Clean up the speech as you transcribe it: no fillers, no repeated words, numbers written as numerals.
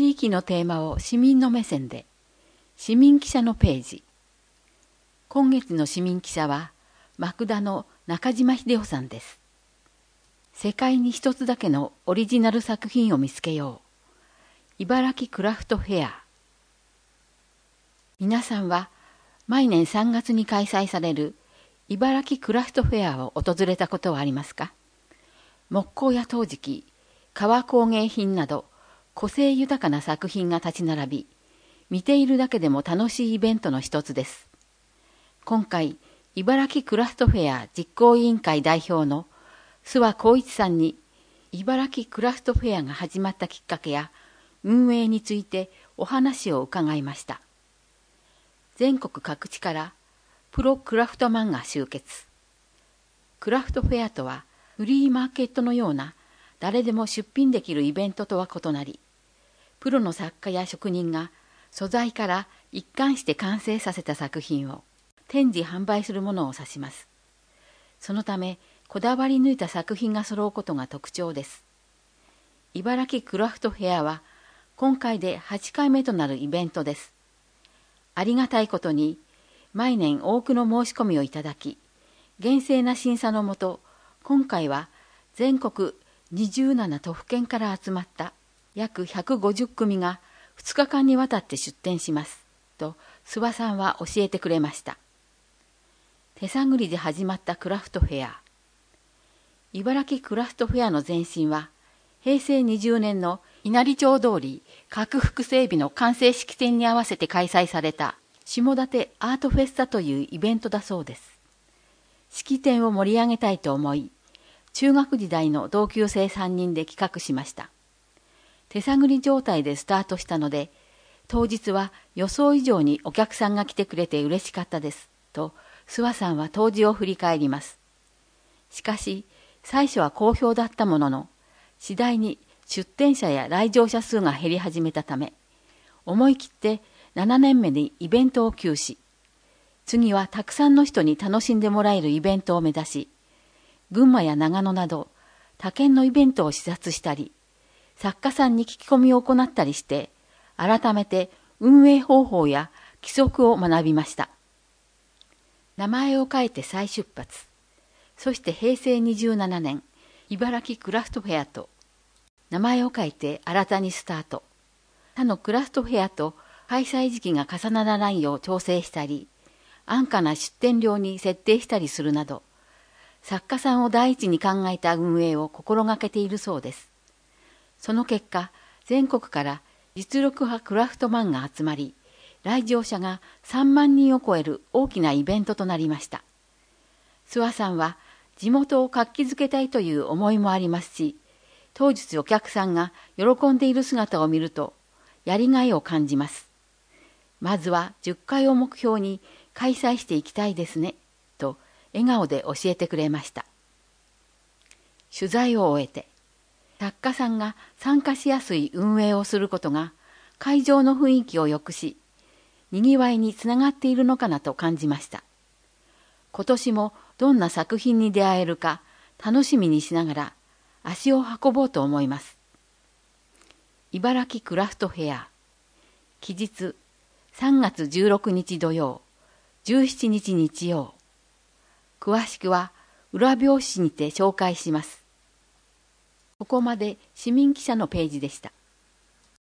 地域のテーマを市民の目線で、市民記者のページ。今月の市民記者は、マダの中島秀夫さんです。世界に一つだけのオリジナル作品を見つけよう。茨城クラフトフェア。皆さんは、毎年3月に開催される茨城クラフトフェアを訪れたことはありますか？木工や陶磁器、革工芸品など、個性豊かな作品が立ち並び、見ているだけでも楽しいイベントの一つです。今回、茨城クラフトフェア実行委員会代表の諏訪光一さんに、茨城クラフトフェアが始まったきっかけや運営についてお話を伺いました。全国各地からプロクラフトマンが集結。クラフトフェアとはフリーマーケットのような誰でも出品できるイベントとは異なり、プロの作家や職人が素材から一貫して完成させた作品を展示販売するものを指します。そのため、こだわり抜いた作品が揃うことが特徴です。茨城クラフトフェアは今回で8回目となるイベントです。ありがたいことに、毎年多くの申し込みをいただき、厳正な審査のもと、今回は全国27都府県から集まった約150組が2日間にわたって出展します、と諏訪さんは教えてくれました。手探りで始まったクラフトフェア。茨城クラフトフェアの前身は、平成20年の稲荷町通り拡幅整備の完成式典に合わせて開催された下館アートフェスタというイベントだそうです。式典を盛り上げたいと思い、中学時代の同級生3人で企画しました。手探り状態でスタートしたので、当日は予想以上にお客さんが来てくれて嬉しかったです、と諏訪さんは当時を振り返ります。しかし、最初は好評だったものの、次第に出店者や来場者数が減り始めたため、思い切って7年目にイベントを休止。次はたくさんの人に楽しんでもらえるイベントを目指し、群馬や長野など他県のイベントを視察したり、作家さんに聞き込みを行ったりして、改めて運営方法や規則を学びました。名前を変えて再出発。そして平成27年、茨城クラフトフェアと、名前を変えて新たにスタート。他のクラフトフェアと開催時期が重ならないよう調整したり、安価な出店料に設定したりするなど、作家さんを第一に考えた運営を心がけているそうです。その結果、全国から実力派クラフトマンが集まり、来場者が3万人を超える大きなイベントとなりました。諏訪さんは地元を活気づけたいという思いもありますし、当日お客さんが喜んでいる姿を見ると、やりがいを感じます。まずは10回を目標に開催していきたいですね、と笑顔で教えてくれました。取材を終えて、作家さんが参加しやすい運営をすることが会場の雰囲気を良くし、にぎわいにつながっているのかなと感じました。今年もどんな作品に出会えるか楽しみにしながら足を運ぼうと思います。茨城クラフトフェア。期日3月16日土曜、17日日曜。詳しくは裏表紙にて紹介します。ここまで市民記者のページでした。